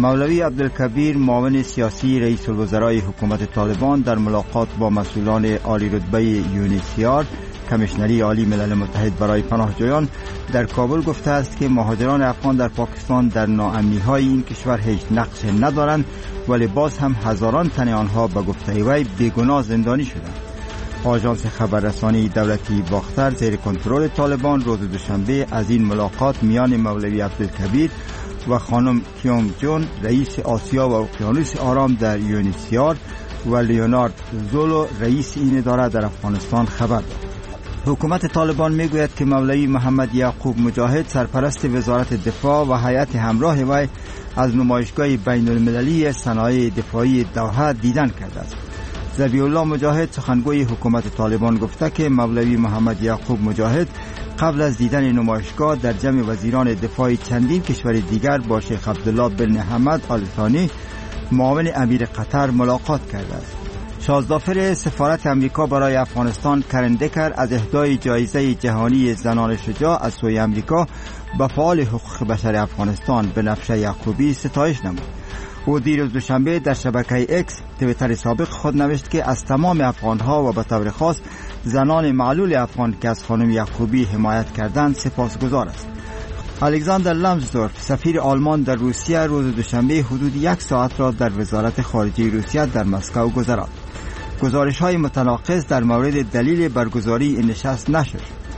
مولوی عبدالکبیر معاون سیاسی رئیس الوزرای حکومت طالبان در ملاقات با مسئولان عالی رتبه یونیسیار کمیشنری عالی ملل متحد برای پناهجویان در کابل گفته است که مهاجران افغان در پاکستان در ناامنی‌های این کشور هیچ نقش ندارند، ولی باز هم هزاران تن آنها به گفته وی بیگناه زندانی شدند. آژانس خبررسانی دولتی باختر زیر کنترل طالبان روز دوشنبه از این ملاقات میان مولوی عبدالکبیر و خانم کیونگ جون رئیس آسیا و اقیانوس آرام در یونیسیار و لیونارد زولو رئیس این اداره در افغانستان خبر داد. حکومت طالبان میگوید که مولوی محمد یعقوب مجاهد سرپرست وزارت دفاع و هیئت همراه وی از نمایشگاه بین المللی صنایع دفاعی دوحه دیدن کرده است. ذبیح الله مجاهد سخنگوی حکومت طالبان گفته که مولوی محمد یعقوب مجاهد قبل از دیدن نمایشگاه در جمع وزیران دفاع چندین کشور دیگر با شیخ عبدالله بن حمد آل ثانی معاون امیر قطر ملاقات کرده است. شازدافر سفارت امریکا برای افغانستان کرن دکر از اهدای جایزه جهانی زنان شجاع از سوی امریکا به فعال حقوق بشر افغانستان بنفشه یعقوبی ستایش نمود. او دیروز دوشنبه در شبکه اکس توییتر سابق خود نوشت که از تمام افغانها و به طور خاص زنان معلول افغان که از خانم یعقوبی حمایت کردند سپاسگزار است. الکساندر لامسدورف سفیر آلمان در روسیه روز دوشنبه حدود 1 ساعت را در وزارت خارجه روسیه در مسکو گذراند. گزارش‌های متناقض در مورد دلیل برگزاری این نشست نشد.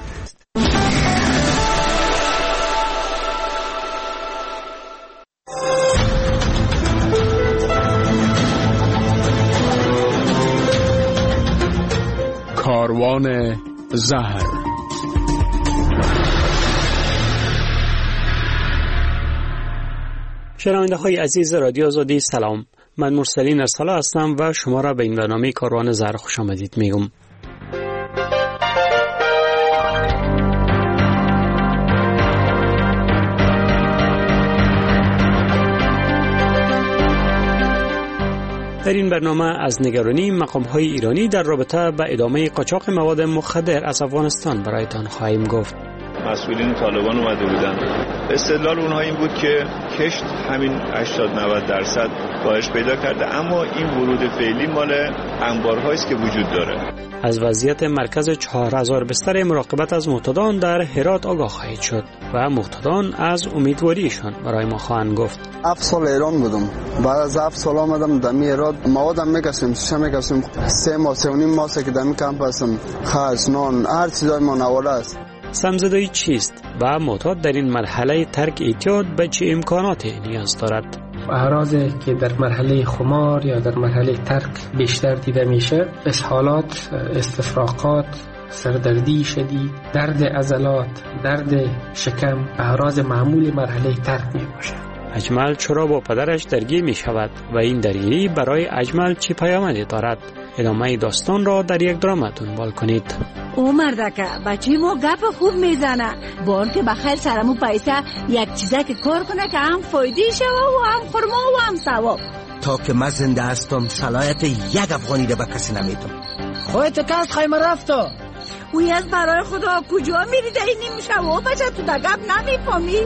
کاروان زهر. شنونده های عزیز رادیو آزادی سلام، من مرسلین ارسلا هستم و شما را به این برنامه کاروان زهر خوش آمدید میگم. در این برنامه از نگرانی مقام‌های ایرانی در رابطه با ادامه قاچاق مواد مخدر از افغانستان برایتان خواهیم گفت. مسئولین طالبان اومده بودن، استدلال اونها این بود که کشت همین 80-90% کاهش پیدا کرده، اما این ورود فعلی مال انبارهایی است که وجود داره. از وضعیت مرکز 4000 بستر مراقبت از معتادان در هرات آگاه خواهید شد و معتادان از امیدواریشان برای ما خواهند گفت. 7 سال ایران بودم، بعد از 7 سال آمدم دمی هرات، موادم میکشیم، شیشه میکشیم، 3 ماه 3.5 ماه که دمی کمپ هستم، خرج، نان، هر چیزای ما نواله است. سمزدایی چیست و معتاد در این مرحله ترک اعتیاد به چه امکاناتی نیاز دارد؟ اعراضی که در مرحله خمار یا در مرحله ترک بیشتر دیده میشه، اسهالات، استفراغات، سردردی شدید، درد عضلات، درد شکم، اعراض معمول مرحله ترک می باشه. اجمل چرا با پدرش درگیر می شود و این درگیری برای اجمل چه پیامدی دارد؟ ادامه داستان را در یک درام دنبال کنید. او مردکه بچه ما گپ خوب میزنه، بار که بخیر سرمو پیسه یک چیزه که کار کنه که هم فایده شوه و هم خرما و هم ثواب. تا که من زنده هستم صلاحیت یک افغانی را به کسی نمیدم. خودت کس خیمه رفتو اوی از برای خدا کجا میری ده این نمیشه و بچه تو ده گپ نمیفهمی؟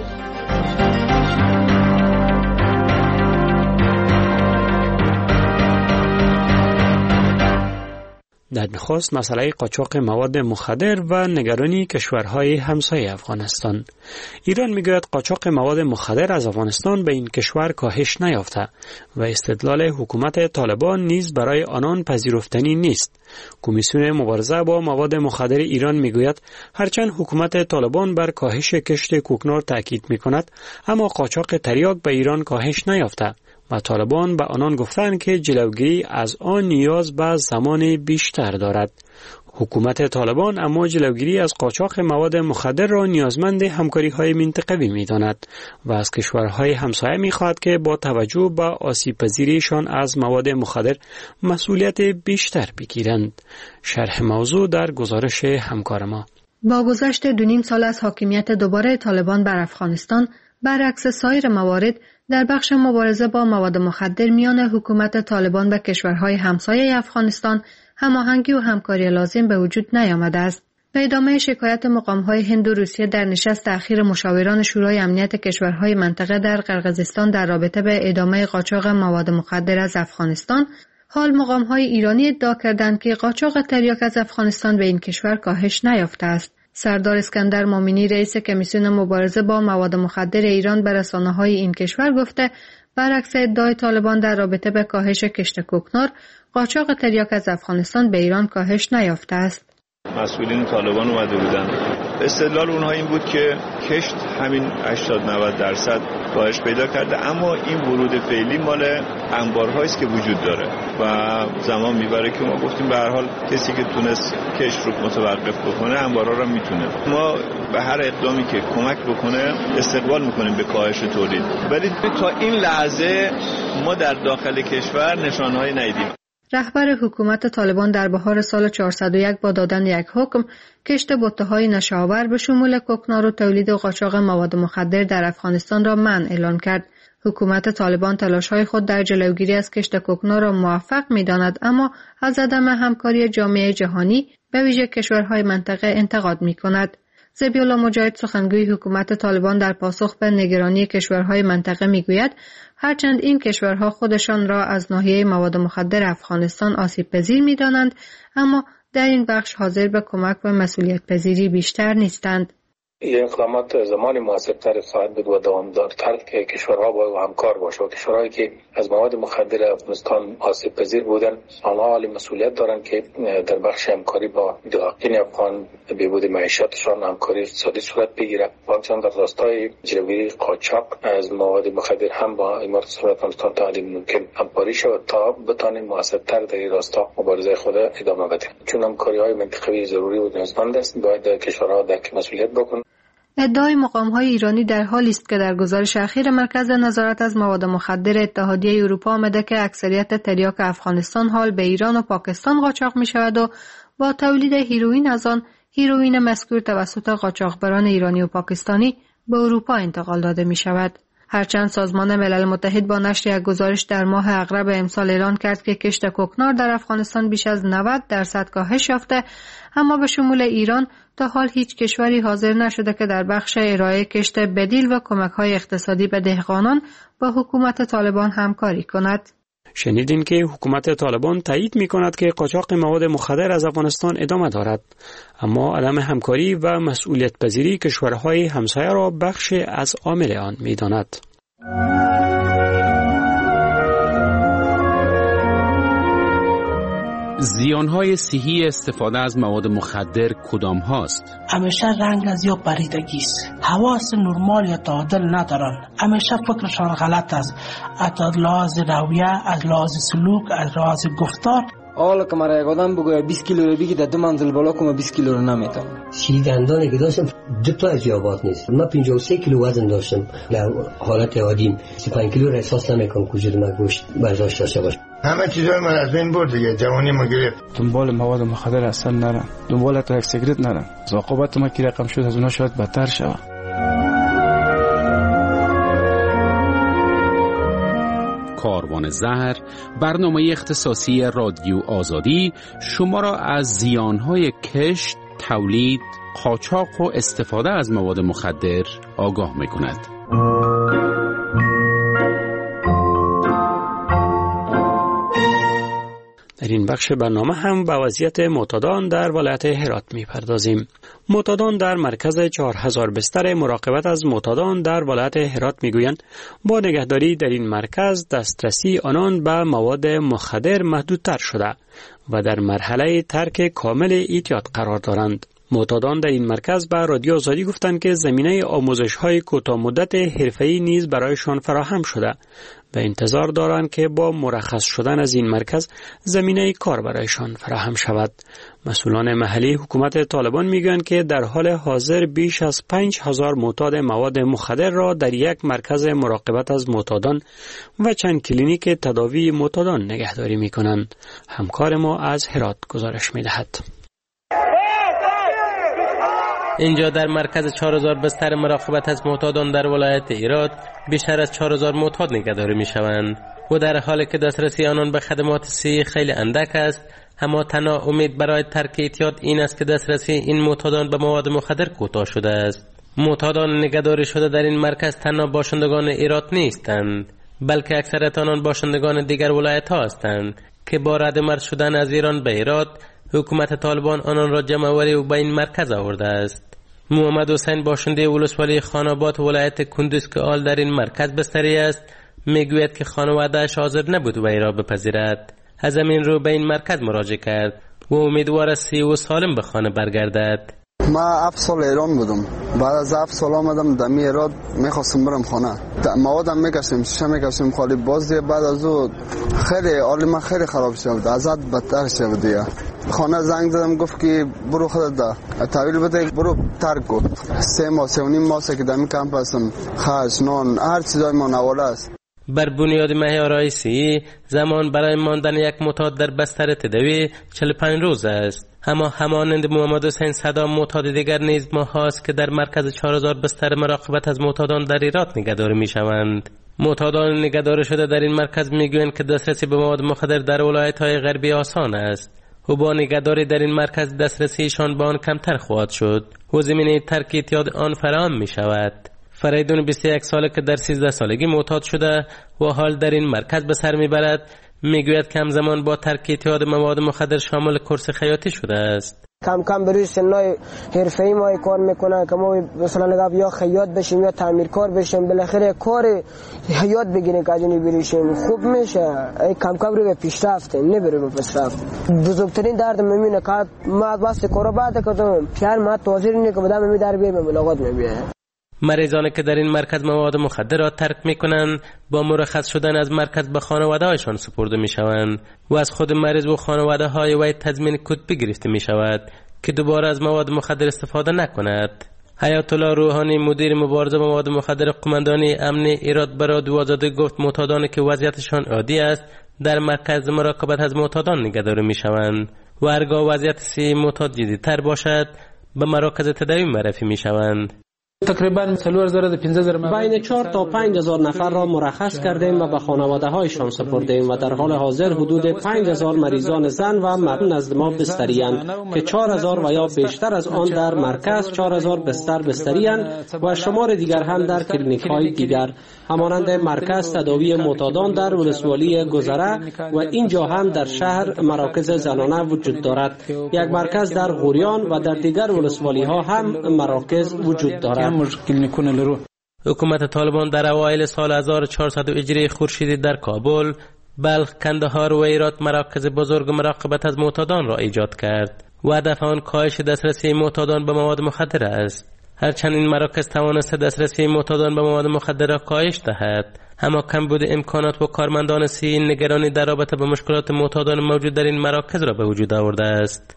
در نخست مسئله قاچاق مواد مخدر و نگرانی کشورهای همسایه افغانستان. ایران میگوید قاچاق مواد مخدر از افغانستان به این کشور کاهش نیافته و استدلال حکومت طالبان نیز برای آنان پذیرفتنی نیست. کمیسیون مبارزه با مواد مخدر ایران میگوید هرچند حکومت طالبان بر کاهش کشت کوکنار تاکید میکند، اما قاچاق تریاک به ایران کاهش نیافته و طالبان به آنان گفتند که جلوگیری از آن نیاز به زمان بیشتر دارد. حکومت طالبان اما جلوگیری از قاچاق مواد مخدر را نیازمند همکاری‌های منطقوی می‌داند و از کشورهای همسایه می‌خواهد که با توجه به آسیب‌پذیریشان از مواد مخدر مسئولیت بیشتر بگیرند. شرح موضوع در گزارش همکار ما. با گذشت 2.5 سال از حاکمیت دوباره طالبان بر افغانستان، برعکس سایر موارد در بخش مبارزه با مواد مخدر میان حکومت طالبان و کشورهای همسایه افغانستان هماهنگی و همکاری لازم به وجود نیامده است. به ادامه شکایت مقام‌های هند و روسیه در نشست اخیر مشاوران شورای امنیت کشورهای منطقه در قرقیزستان در رابطه به ادامه قاچاق مواد مخدر از افغانستان، حال مقام‌های ایرانی ادعا کردند که قاچاق تریاک از افغانستان به این کشور کاهش نیافته است. سردار اسکندر مومنی رئیس کمیسیون مبارزه با مواد مخدر ایران به رسانه‌های این کشور گفته برعکس ادعای طالبان در رابطه به کاهش کشت کوکنار، قاچاق تریاک از افغانستان به ایران کاهش نیافته است. مسئولین طالبان اومده بودن، استدلال اونها این بود که کشت همین 80-90% کاهش پیدا کرده، اما این ورود فعلی مال انبارهایی است که وجود داره و زمان میبره که ما گفتیم به هر حال کسی که تونست کشت رو متوقف بکنه انبارها رو میتونه. ما به هر اقدامی که کمک بکنه استقبال میکنیم به کاهش تولید، ولی تا این لحظه ما در داخل کشور نشانهایی ندیدیم. رهبر حکومت طالبان در بهار سال 401 با دادن یک حکم کشت بته‌های نشه‌آور به شمول کوکنار و تولید و قاچاق مواد مخدر در افغانستان را منع اعلان کرد. حکومت طالبان تلاش‌های خود در جلوگیری از کشت کوکنار را موفق می‌داند، اما از عدم همکاری جامعه جهانی به ویژه کشورهای منطقه انتقاد می‌کند. ذبیح‌الله مجاهد سخنگوی حکومت طالبان در پاسخ به نگرانی کشورهای منطقه میگوید هرچند این کشورها خودشان را از ناحیه مواد مخدر افغانستان آسیب پذیر می‌دانند، اما در این بخش حاضر به کمک و مسئولیت پذیری بیشتر نیستند. این اقدامات زمان مناسب‌تر خواهد بود و دوامدارتر که کشورها با همکار باشه و کشورهایی که از مواد مخدر افغانستان آسیب پذیر بودن آنها حالی مسئولیت دارند که در بخش همکاری با دهقان افغان بهبود معیشتشان همکاری اقتصادی صورت بگیرد و همچنین در راستای جلوگیری قاچاق از مواد مخدر هم با امارات اسلامی افغانستان تا حدی ممکن همکاری شود تا بتوانیم مناسب‌تر در این راستا مبارزه خود ادامه بدیم، چون همکاری‌های منطقوی ضروری و نیازمند است. باید کشورها درک مسئولیت بکنند. ادعای مقام‌های ایرانی در حالی است که در گزارش اخیر مرکز نظارت از مواد مخدر اتحادیه اروپا آمده که اکثریت تریاک افغانستان حال به ایران و پاکستان قاچاق می‌شود و با تولید هیروئین از آن هیروئین مذکور توسط قاچاقبران ایرانی و پاکستانی به اروپا انتقال داده می‌شود. هرچند سازمان ملل متحد با نشر یک گزارش در ماه اغرب امسال اعلان کرد که کشت کوکنار در افغانستان بیش از 90% کاهش یافته، اما به شمول ایران تا حال هیچ کشوری حاضر نشده که در بخش ارائه کشت بدیل و کمک‌های اقتصادی به دهقانان با حکومت طالبان همکاری کند. شنیدین که حکومت طالبان تایید می‌کند که قاچاق مواد مخدر از افغانستان ادامه دارد، اما عدم همکاری و مسئولیت پذیری کشورهای همسایه را بخش از عامل آن می‌داند. زیانهای صحی استفاده از مواد مخدر کدام هاست؟ همیشه رنگ از یا پریدگی است، حواس نرمال یا تعادل ندارن، همیشه فکرشان غلط است، از لحاظ رویه، از لحاظ سلوک، از لحاظ گفتار. حالا که مرا یک آدم بگوید 20 کیلو رو بگی در 2 منزل بالا کنم 20 کیلو رو نمیتونم. سی دندانی که داشتم 2 تا از یابات نیست. من 53 کیلو وزن داشتم در حالت عادیم. 35 کیلو رو احساس نمیکنم کجور من گوشت برداشت داشته باشه. همه چیزای من از بین برد دیگه، جوانی ما گرفت. دنبال مواد مخدر اصلا نرم، دنبال تا یک سیگرت نرم. عاقبت ما که رقم شد از اونها شاید بدتر شود. کاروان زهر، برنامه اختصاصی رادیو آزادی شما را از زیانهای کشت، تولید، قاچاق و استفاده از مواد مخدر آگاه می‌کند. در این بخش برنامه هم به وضعیت معتادان در ولایت هرات می‌پردازیم. معتادان در مرکز 4000 بستر مراقبت از معتادان در ولایت هرات میگویند با نگهداری در این مرکز دسترسی آنان به مواد مخدر محدودتر شده و در مرحله ترک کامل اعتیاد قرار دارند. معتادان در این مرکز به رادیو آزادی گفتند که زمینه آموزش‌های کوتاه مدت حرفه‌ای نیز برایشان فراهم شده و انتظار دارند که با مرخص شدن از این مرکز زمینه کار برایشان فراهم شود. مسئولان محلی حکومت طالبان میگویند که در حال حاضر بیش از 5000 معتاد مواد مخدر را در یک مرکز مراقبت از معتادان و چند کلینیک تداوی معتادان نگهداری میکنند. همکار ما از هرات گزارش میدهد. اینجا در مرکز 4000 بستر مراقبت از معتادان در ولایت هرات بیشتر از 4000 معتاد نگهداری می شوند. و در حالی که دسترسی آنان به خدمات صحی خیلی اندک است، اما تنها امید برای ترک اعتیاد این است که دسترسی این معتادان به مواد مخدر کوتاه شده است. معتادان نگهداری شده در این مرکز تنها باشندگان ایران نیستند، بلکه اکثریت آنان باشندگان دیگر ولایت ها هستند که با ردمرد شدن از ایران به ایران حکومت طالبان آنان را جمع آوری و به این مرکز آورده است. محمد حسین باشنده ولسوالی خاناباد ولایت کندوز که حال در این مرکز بستری است میگوید که خانواده‌اش حاضر نبود وی را بپذیرد. از همین رو به این مرکز مراجعه کرد و امیدوار است صحیح و سالم به خانه برگردد. ما 7 سال ایران بودم، بعد از 7 سال آمدم دمی ایران میخواستم برم خانه، موادم میکشیم شیشه میکشیم خالی باز دیگه بعد از او خیلی حال من خیلی خراب شد، ازت بدتر شد دیگه. خانه زنگ زدم گفت که برو خودت ده تحویل بده برو ترک کن. 3 ماه 3.5 ماه که دمی کمپ هستم، خرج نان هر چیزای ما نواله است. بر بنیاد معیارهای صحی زمان برای ماندن یک معتاد در بستر تداوی 45 روز است. اما همانند محمد حسین صدا معتاد دیگر نیز ماه هاست که در مرکز 4000 بستر مراقبت از معتادان در ایران نگهداری می شوند. معتادان نگهداری شده در این مرکز می گویند که دسترسی به مواد مخدر در ولایت های غربی آسان است و با نگهداری در این مرکز دسترسیشان به آن کمتر خواهد شد و زمینه ترک اعتیاد آن فراهم می شود. فریدون 21 ساله که در 13 سالگی معتاد شده و حال در این مرکز به سر میبرد میگوید که همزمان با ترک اعتیاد مواد مخدر شامل کورس خیاطی شده است. کم کم بروی سنای حرفه‌ای ما کار میکنه که ما مثلا نگاه یا خیاط بشیم یا تعمیرکار بشیم، بالاخره کار حیات بگیریم که اجنبی بریشیم خوب میشه. کم کم روی پیشرفت نبره به پیشرفت. بزرگترین درد میمونه که ما واسه کارا بعد کردم پیار ما توزیر نه که بدم می در بیه به ملاقات میبیه. مریضانی که در این مرکز مواد مخدر را ترک میکنند با مرخص شدن از مرکز به خانواده هایشان سپرده میشوند و از خود مریض و خانواده های وی تضمین کتبی گرفته می شود که دوباره از مواد مخدر استفاده نکند. حیات الله روحانی مدیر مبارزه با مواد مخدر قماندانی امن ایران به رادیو آزادی گفت معتادانی که وضعیتشان عادی است در مرکز مراقبت از معتادان نگهداری میشوند و هرگاه وضعیت صحی معتاد جدی‌تر باشد به مراکز تداوی معرفی میشوند. تقریبا 4000 بین 4 تا 5000 نفر را مرخص کردیم و به خانواده هایشان سپردیم و در حال حاضر حدود 5000 مریضان زن و مرد نزد ما بستری‌اند که 4000 و یا بیشتر از آن در مرکز 4000 بستری‌اند و شمار دیگر هم در کلینیک‌های دیگر همانند مرکز تداوی معتادان در ولسوالی گذره و اینجا هم در شهر مراکز زنانه وجود دارد. یک مرکز در غوریان و در دیگر ولسوالی‌ها هم مراکز وجود دارد. حکومت طالبان در اوایل سال 1400 هجری خورشیدی در کابل، بلخ، کندهار و هرات مراکز بزرگ مراقبت از معتادان را ایجاد کرد و هدف آن کاهش دسترسی معتادان به مواد مخدر است. هرچند این مراکز توانسته دسترسی معتادان به مواد مخدر را کاهش دهد، اما کمبود امکانات و کارمندان صحی نگرانی در رابطه با مشکلات معتادان موجود در این مراکز را به وجود آورده است.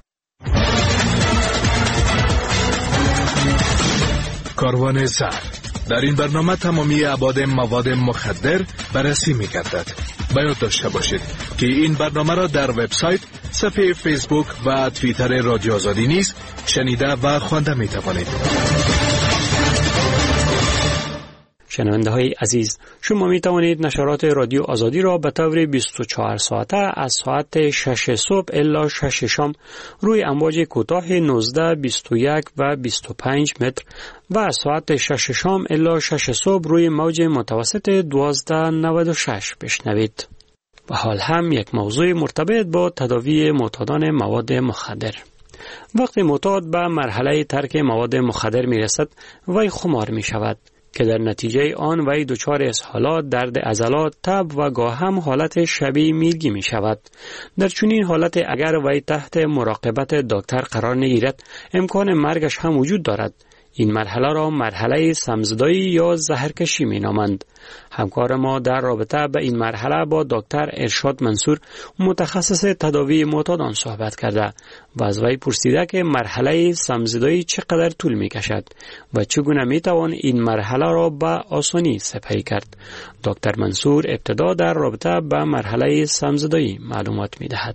کاروان زهر. در این برنامه تمامی ابعاد مواد مخدر بررسی می‌گردد. باید داشته باشید که این برنامه را در وبسایت، صفحه فیسبوک و توییتر رادیو آزادی نیز شنیده و خوانده می‌توانید. شنونده های عزیز، شما می توانید نشرات رادیو آزادی را به طور 24 ساعته از ساعت 6 صبح الی 6 شام روی امواج کوتاه 19، 21 و 25 متر و از ساعت 6 شام الی 6 صبح روی موج متوسط 1296 بشنوید. و حال هم یک موضوع مرتبط با تداوی معتادان مواد مخدر. وقتی معتاد به مرحله ترک مواد مخدر می رسد، وی خمار می شود که در نتیجه آن وی دچار اسهالات، درد عضلات، تب و گاه هم حالت شبیه میرگی می شود. در چنین حالت اگر وی تحت مراقبت دکتر قرار نگیرد، امکان مرگش هم وجود دارد. این مرحله را مرحله سمزدایی یا زهرکشی می نامند. همکار ما در رابطه به این مرحله با دکتر ارشاد منصور، متخصص تداوی معتادان صحبت کرده و از وی پرسیده که مرحله سمزدایی چقدر طول می کشد و چگونه می توان این مرحله را به آسانی سپری کرد. دکتر منصور ابتدا در رابطه به مرحله سمزدایی معلومات می دهد.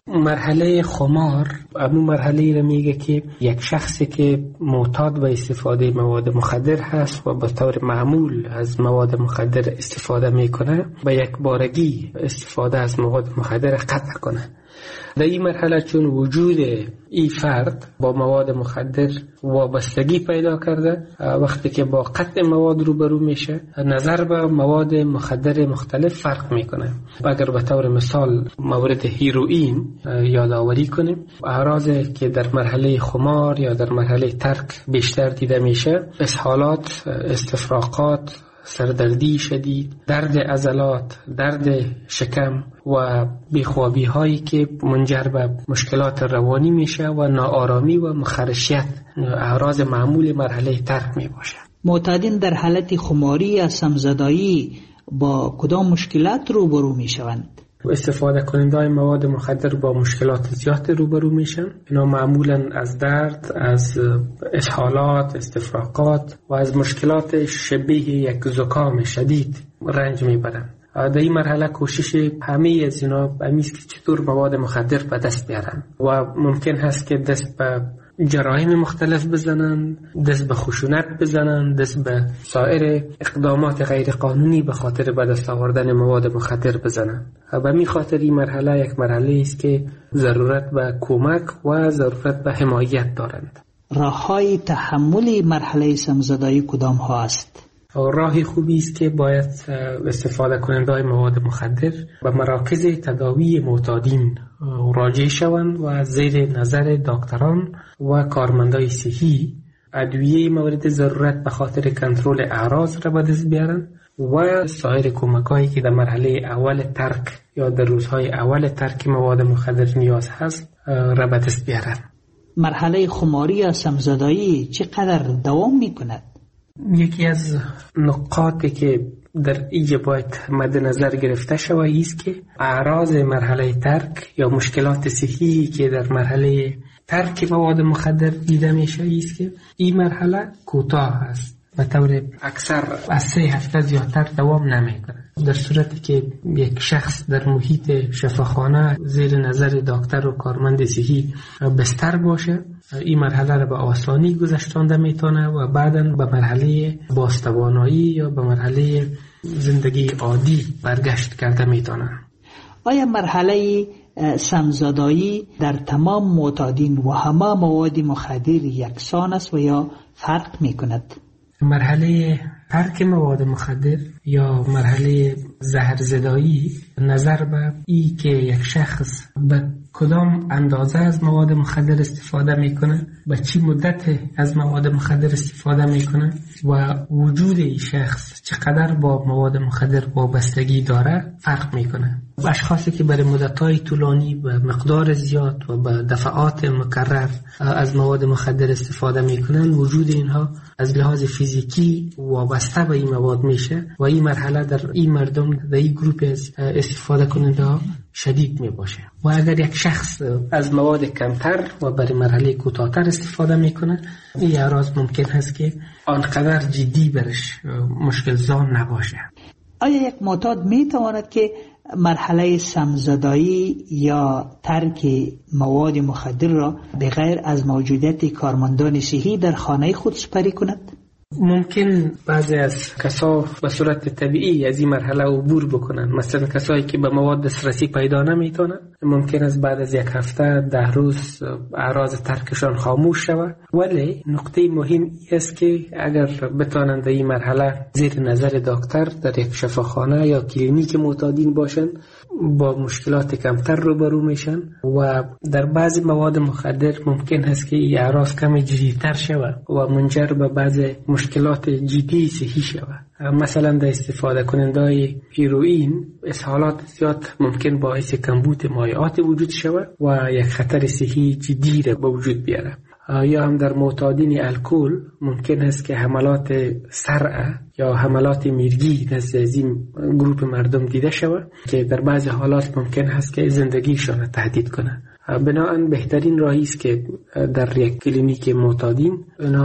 مرحله خمار همون مرحله را میگه که یک شخصی که معتاد به استفاده مواد مخدر هست و به طور معمول از مواد مخدر استفاده میکنه و یک بارگی استفاده از مواد مخدر قطع کنه. در این مرحله چون وجود این فرد با مواد مخدر وابستگی پیدا کرده، وقتی که با قطع مواد روبرو میشه نظر به مواد مخدر مختلف فرق میکنه. اگر به طور مثال مورد هیروئین یادآوری کنیم، اعراضی که در مرحله خمار یا در مرحله ترک بیشتر دیده میشه اسهالات، استفراغات، سردردی شدید، درد عضلات، درد شکم و بیخوابی هایی که منجر به مشکلات روانی میشه و ناآرامی و مخرشیت اعراض معمول مرحله ترک می باشه. معتادین در حالت خماری یا سمزدایی با کدام مشکلات روبرو می شوند؟ استفاده کننده مواد مخدر با مشکلات زیاد روبرو میشن. اینا معمولا از درد، از اسهالات، استفراغات و از مشکلات شبیه یک زکام شدید رنج میبرن. در این مرحله کوشش همه از اینا همیست که چطور مواد مخدر به دست بیارن و ممکن هست که دست به جرایم مختلف بزنن، دست به خشونت بزنن، دست به سایر اقدامات غیر قانونی به خاطر به دست آوردن مواد مخدر بزنن. و می خاطر این مرحله یک مرحله است که ضرورت به کمک و ضرورت به حمایت دارند. راه‌های تحمل مرحله سمزدایی کدام ها است؟ راهی خوبی است که باید استفاده کننده مواد مخدر به مراکز تداوی معتادین راجع شوند و زیر نظر دکتران و کارمندای صحی ادویه مورد ضرورت به خاطر کنترل اعراض را به دست بیارن و سایر کمکایی که در مرحله اول ترک یا در روزهای اول ترک مواد مخدر نیاز هست را به دست بیارن. مرحله خماری یا سمزدایی چقدر دوام میکند؟ یکی از نقاطی که در اینجا باید مد نظر گرفته شود است که اعراض مرحله ترک یا مشکلات صحی که در مرحله ترک مواد مخدر دیده میشه است که این مرحله کوتاه است، به طور اکثر از 3 هفته زیادتر دوام نمیکنه. در صورتی که یک شخص در محیط شفاخانه زیر نظر دکتر و کارمند صحی بستر باشه، این مرحله را به آسانی گذشتانده میتونه و بعداً به مرحله بازتوانایی یا به مرحله زندگی عادی برگشت کرده میتونه. آیا مرحله سمزدایی در تمام معتادین و همه مواد مخدر یکسان است و یا فرق میکند؟ مرحله ترک مواد مخدر یا مرحله زهرزدایی نظر به ای که یک شخص به کدام اندازه از مواد مخدر استفاده میکنه، به چی مدت از مواد مخدر استفاده میکنه و وجود این شخص چقدر با مواد مخدر وابستگی داره فرق میکنه. اشخاصی که برای مدت‌های طولانی به مقدار زیاد و به دفعات مکرر از مواد مخدر استفاده میکنن، وجود اینها از لحاظ فیزیکی وابسته به این مواد میشه و این مرحله در این مردم در این گروپ از استفاده کننده ها شدید می باشه. و اگر یک شخص از مواد کمتر و برای مرحله کوتاه‌تر استفاده میکنه، این اعراض ممکن هست که آنقدر جدی برش مشکل زا نباشه. آیا یک معتاد می تواند که مرحله سمزدایی یا ترک مواد مخدر را بغیر از موجودیت کارمندان صحی در خانه خود سپری کند؟ ممکن بعضی از کسا به صورت طبیعی از این مرحله عبور بکنن. مثلا کسایی که به مواد دسترسی پیدا نمیتونن ممکن است بعد از 1 هفته 10 روز اعراض ترکشان خاموش شود. ولی نقطه مهم است که اگر بتونن در این مرحله زیر نظر دکتر در یک شفاخانه یا کلینیک معتادین باشن، با مشکلات کمتر روبرو میشن و در بعضی مواد مخدر ممکن است که این اعراض کم جدی‌تر شود و منجر به بعضی مشکلات جدی صحی شود. مثلا در استفاده کننده هیروئین اسهالات زیاد ممکن باعث کمبود مایعات وجود شود و یک خطر صحی جدی را به وجود بیاره. یا هم در معتادین الکل ممکن است که حملات صرع یا حملات میرگی نزد از این گروه مردم دیده شود که در بعضی حالات ممکن است که زندگیشان تهدید کنه. بنابراین بهترین راهی است که در یک کلینیک معتادین اینا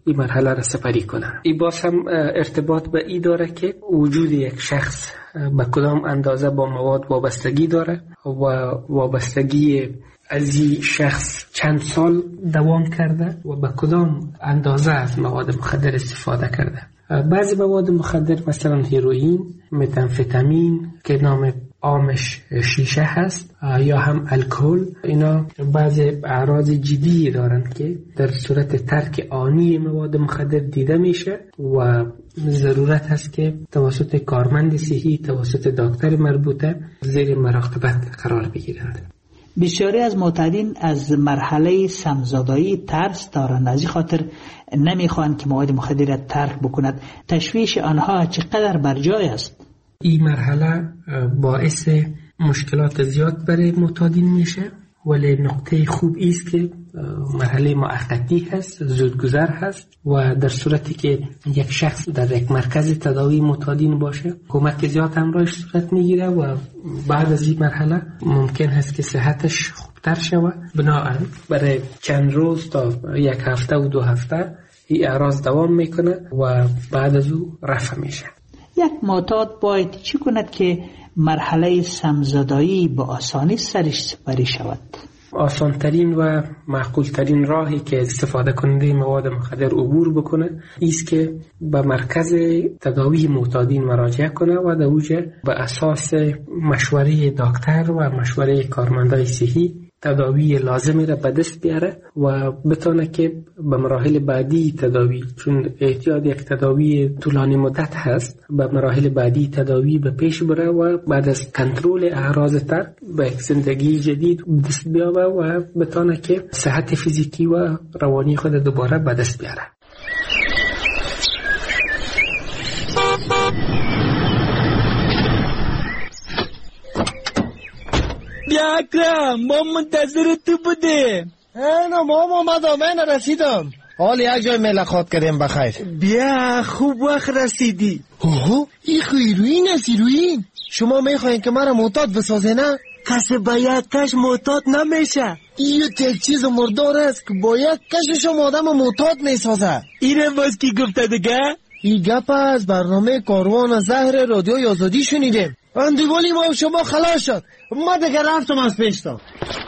این مرحله را سپری کنه. این باز هم ارتباط به این داره که وجود یک شخص به کدام اندازه با مواد وابستگی داره و وابستگی از این شخص چند سال دوام کرده و به کدام اندازه از مواد مخدر استفاده کرده. بعضی مواد مخدر مثلا هیروئین، متامفتامین که نام عامش شیشه هست یا هم الکل، اینا بعضی اعراض جدی دارن که در صورت ترک آنی مواد مخدر دیده میشه و ضرورت هست که توسط کارمند صحی، توسط دکتر مربوطه زیر مراقبت قرار بگیرند. بسیاری از معتادین از مرحله سمزدایی ترس دارند، از این خاطر نمیخوان که مواد مخدر را ترک بکند. تشویش آنها چقدر بر جای است؟ این مرحله باعث مشکلات زیاد برای معتادین میشه، ولی نقطه خوب است که مرحله موقتی هست، زودگذر هست و در صورتی که یک شخص در یک مرکز تداوی معتادین باشه کمک زیاد همراهش صورت میگیره و بعد از این مرحله ممکن هست که صحتش خوبتر شود. بنابراین برای چند روز تا یک هفته و 2 هفته این اعراض دوام میکنه و بعد از او رفع میشه. یک معتاد باید چی کند که مرحله سمزدایی به آسانی سرش سپری شود؟ آسانترین و معقولترین راهی که استفاده کننده مواد مخدر عبور بکنه ایست که به مرکز تداوی معتادین مراجعه کنه و در اوجه به اساس مشوره دکتر و مشوره کارمندای صحی تداوی لازمی را به دست بیاره و بتونه که به مراحل بعدی تداوی، چون احتیاج یک تداوی طولانی مدت هست، به مراحل بعدی تداوی به پیش بره و بعد از کنترل اعراض ترک به یک زندگی جدید دست بیاره و بتونه که صحت فیزیکی و روانی خود دوباره به دست بیاره. بیا اکرم، ما منتظر تو بودیم. اینا ما اومدم، من رسیدم. حال یک جای ملاقات کردیم بخیر. بیا خوب وقت رسیدی. اوه این هیروئین است. هیروئین شما میخواین که مرا معتاد بسازه نه؟ کسی با یک کش معتاد نمیشه. این یک چیز مردار است که با یک کشش آدم معتاد میسازه. اینه باز کی گفته دیگه؟ این گپ از برنامه کاروان زهر رادیوی آزادی شنیدیم. اندیوالی ما شما خلاص شد. ما دیگه رفتم از پیشتا.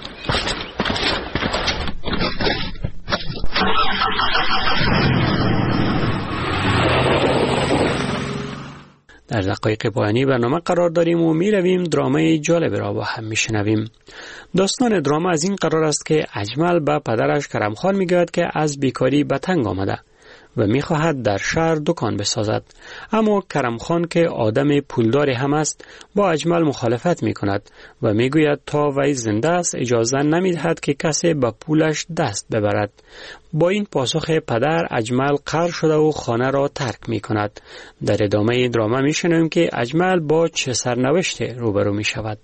در دقایق پایانی برنامه قرار داریم و می رویم درامای جالب را با هم می شنویم. داستان دراما از این قرار است که اجمل به پدرش کرمخان می گوید که از بیکاری به تنگ آمده و می خواهد در شهر دکان بسازد، اما کرمخان که آدم پولداری هم است با اجمل مخالفت می کند و می گوید تا وی زنده است اجازه نمی دهد که کسی به پولش دست ببرد. با این پاسخ پدر اجمل قهر شده و خانه را ترک می کند. در ادامه دراما می شنویم که اجمل با چه سرنوشت روبرو می شود.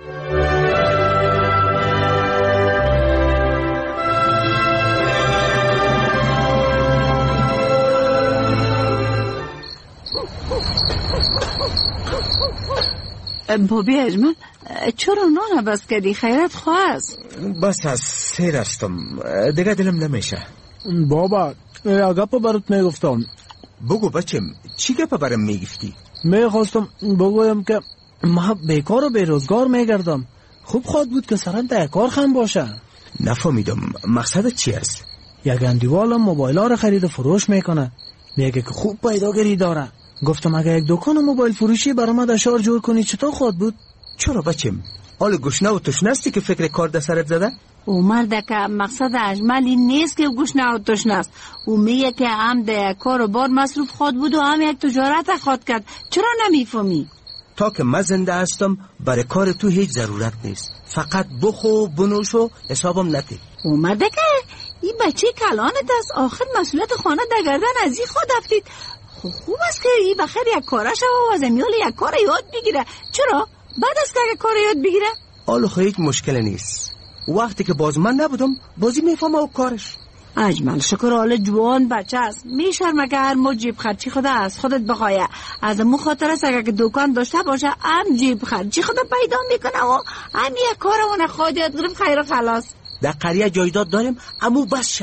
بابی اجمل چرا نان بس کردی؟ خیرت خواست. بس از سیر هستم دیگه دلم نمیشه. بابا گپ برات میگفتم. بگو بچم چی گپ برام میگفتی؟ میخواستم بگویم که ما بیکار و بیروزگار میگردم. خوب خواد بود که سرم در کار خم باشه. نفهمیدم مقصدت چی است؟ یک اندیوالم موبایل ها رو خرید و فروش میکنه، میگه که خوب پیداگیری داره. گفتم اگه یک دکان موبایل فروشی برای ما در شهر جور کنی چطور خواد بود؟ چرا بچم؟ حال گشنه و تشنستی که فکر کار در سرت زده؟ او مرده که مقصد اجمل این نیست که گشنه و تشنست. او میگه که هم در کار و بار مصروف خواد بود و هم یک تجارت خواد کرد. چرا نمیفهمی؟ تا که من زنده هستم برای کار تو هیچ ضرورت نیست. فقط بخو بنوش و حسابم نتی. او مرده که این بچه کلانت است. آخر مسئولیت خانه در گردن از این خود افتید. خوب است که این بخیر یک کاره شو و از امیال یک کار یاد بگیره. چرا؟ بعد از که کار یاد بگیره؟ حالا هیچ مشکل نیست. وقتی که باز من نبودم بازی میفهمه و کارش. اجمل شکر حال جوان بچه است. میشرمه که هر مو جیب خرچی خود از خودت بخواه. از مو خاطر است اگر که دکان داشته باشه هم جیب خرچی خود پیدا میکنه و هم یک کارمون خود یاد گرفت خیر و خلاص. در قریه جایداد داریم امو بس شست.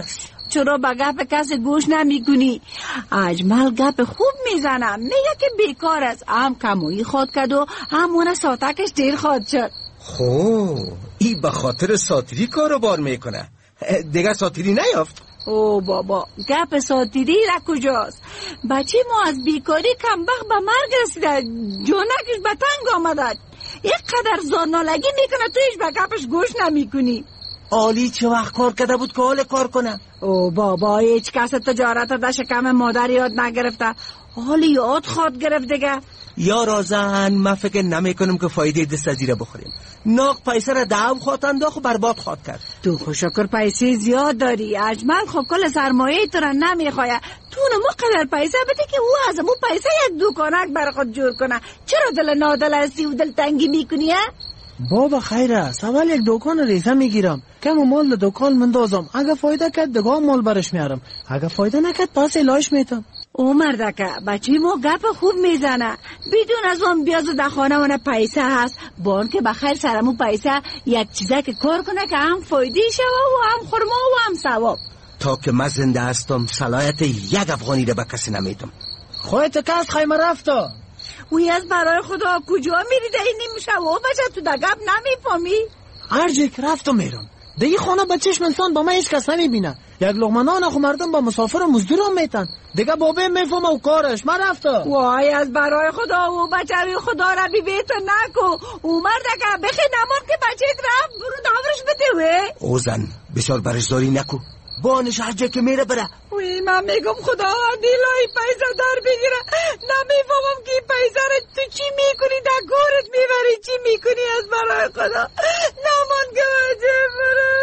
چرا به گپ کسی گوش نمی کنی؟ اجمل گپ خوب میزنم، میگه که بیکار است، هم کمویی خود کرد و همونه ساتکش دیر خود شد. ای به خاطر ساتیری کارو بار میکنه، دیگه ساتیری نیافت. او بابا گپ ساتیری را کجاست؟ بچه ما از بیکاری کمبخت به مرگ رسیده، جونکش به تنگ آمده، یک قدر زارنالگی میکنه تو هیچ به گپش گوش نمی کنی. آلی چه وقت کار کرده بود که حال کار کنه؟ او بابا هیچ کس تجارت در شکم مادر یاد نگرفته، حالی یاد خواد گرفت دیگه. یا رازن من فکر نمی کنم که فایده دست زیره بخوریم. ناق پیسه را دعو خواد انداخت و برباد خواد کرد. تو خوشکر پیسه زیاد داری، اجمل خب کل سرمایه تو را نمیخواه، تو نمو قدر پیسه بده که او از امو پیسه یک دوکانک بر خود جور کنه. چرا دل نادل هستی و دل تنگی میکنی؟ بابا خیر است، اول یک دکان ریزه میگیرم، کم مال دکان مندازم، اگه فایده کرد دگاه مال برش میارم، اگه فایده نکرد پس الهش میتم. او مردکه بچه ما گپ خوب میزنه، بدون از اون بیازو در خانه منه پیسه هست، بان که بخیر سرمو پیسه یک چیزه که کار کنه که هم فایده شوه و هم خورما و هم ثواب. تا که من زنده هستم صلاحیت یک افغانی را به کسی نمیدم. خواهیت که از خیمه رفتا؟ وی از برای خدا کجا میری ده این نمیشه و بچه تو در گپ نمیفهمی؟ هر جایی که رفتم میرم دیگه خانه به چشم انسان با من هیچ کس نمیبینه، یک لقمه نان خو مردم با مسافر و مزدور هم میتن دیگه بابه میفهمه و کارش. من رفتا وای از برای خدا و بچه خدا را بی بیتو نکو، او مرده بخی نمان که بچه رفت برو داورش بده. او زن بسیار برشداری نکو، بانش هر جا که میره بره. وی من میگم خدا دیلای پیسه در بگیره، نمیفهمم که پیسه را تو چی میکنی، در گورت میبری چی میکنی؟ از برای خدا نمان که بچه برو.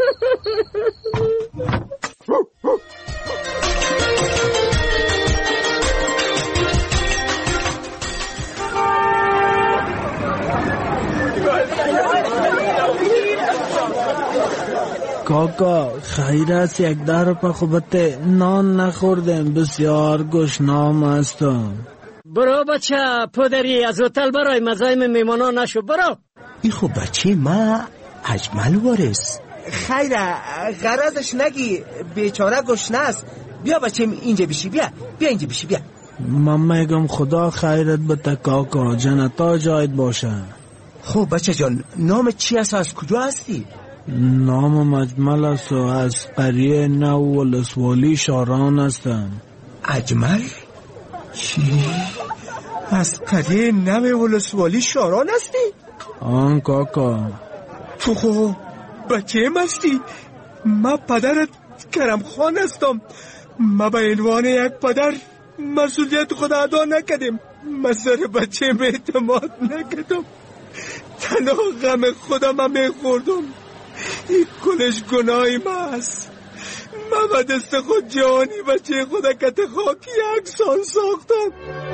کاکا خیر است یک در پا خوبته نان نخوردم، بسیار گشنام هستم. برو بچه پدری از هتل برای مزاحم میمانان نشو، برو. ای خب بچه ما اجمل وارث. خیره غرضش نگی، بیچاره گشنه است. بیا بچه اینجا بشی، بیا اینجا بشی بیا. من میگم خدا خیرت بده کاکا، جنتا جایت باشه. خب بچه جان نام چی است، از کجا هستی؟ نام اجمل است و از قریه نو ولسوالی شاران هستم. اجمل؟ چی؟ از قریه نو ولسوالی شاران هستی؟ آن کاکا. تو خب بچه مستی؟ من پدرت کرم خان هستم. من به عنوان یک پدر مسئولیت خود ادا نکردم، من سر بچه اعتماد نکردم، تنها غم خودم هم میخوردم. این کلش گناهی من است. من به دست خود جوانی بچه خود کت خاکی یکسان ساختم.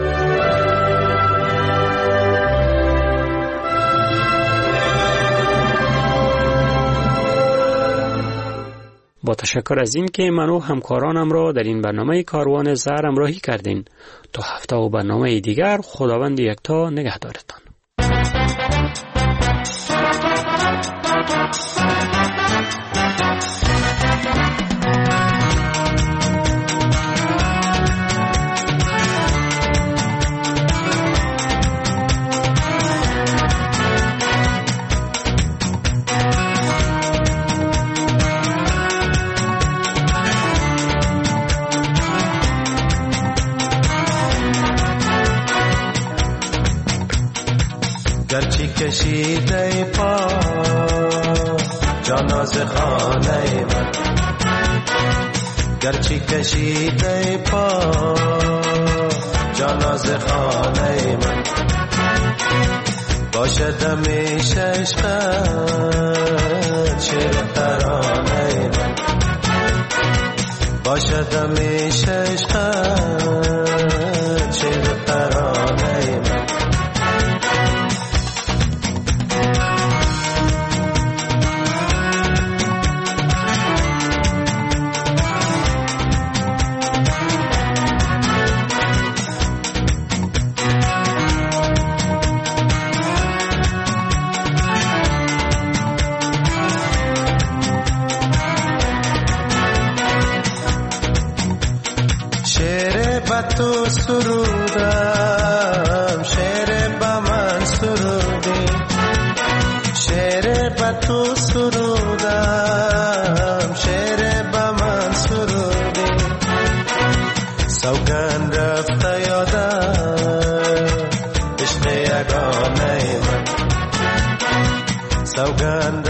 با تشکر از این که من و همکارانم را در این برنامه کاروان زهر همراهی کردین. تا هفته و برنامه دیگر خداوند یکتا نگهدارتان. گرچه کشیده پا جاناز خانه من، گرچه کشیده پا جاناز خانه من، باشد همیشه عشقت شعر ترانه من، باشد همیشه عشقت شعر ترانه من. تو سرودم شعر با من سرودی شعر با تو سرودم شعر با من سرودی سوگند رفته یادم عشق یگانه من سوگند